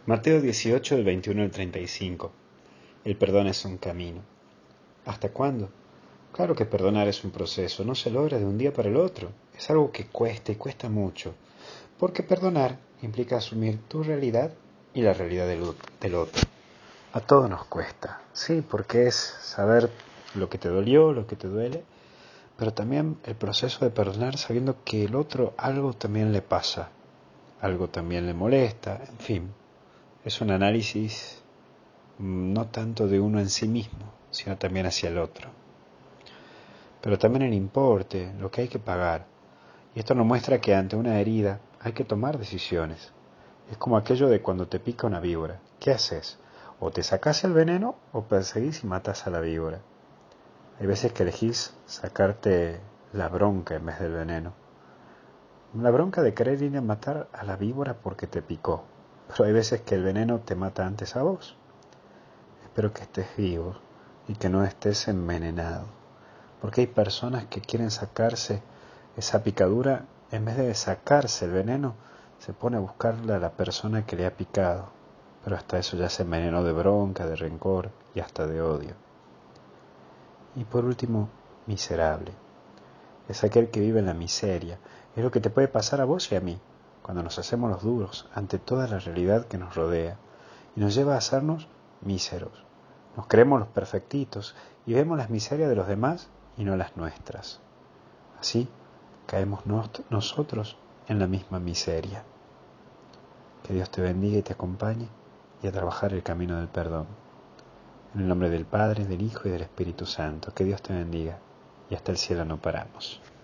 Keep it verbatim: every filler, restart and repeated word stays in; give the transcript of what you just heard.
Mateo dieciocho, del veintiuno al treinta y cinco. El perdón es un camino. ¿Hasta cuándo? Claro que perdonar es un proceso, no se logra de un día para el otro. Es algo que cuesta y cuesta mucho, porque perdonar implica asumir tu realidad y la realidad del, del otro. A todos nos cuesta, sí, porque es saber lo que te dolió, lo que te duele, pero también el proceso de perdonar sabiendo que el otro algo también le pasa, algo también le molesta, en fin. Es un análisis no tanto de uno en sí mismo, sino también hacia el otro. Pero también el importe, lo que hay que pagar. Y esto nos muestra que ante una herida hay que tomar decisiones. Es como aquello de cuando te pica una víbora. ¿Qué haces? O te sacás el veneno o perseguís y matas a la víbora. Hay veces que elegís sacarte la bronca en vez del veneno. La bronca de querer ir a matar a la víbora porque te picó. Pero hay veces que el veneno te mata antes a vos. Espero que estés vivo y que no estés envenenado. Porque hay personas que quieren sacarse esa picadura, en vez de sacarse el veneno, se pone a buscarle a la persona que le ha picado. Pero hasta eso ya se envenenó de bronca, de rencor y hasta de odio. Y por último, miserable. Es aquel que vive en la miseria. Es lo que te puede pasar a vos y a mí, cuando nos hacemos los duros ante toda la realidad que nos rodea, y nos lleva a hacernos míseros. Nos creemos los perfectitos y vemos las miserias de los demás y no las nuestras. Así caemos nosotros en la misma miseria. Que Dios te bendiga y te acompañe y a trabajar el camino del perdón. En el nombre del Padre, del Hijo y del Espíritu Santo. Que Dios te bendiga y hasta el cielo no paramos.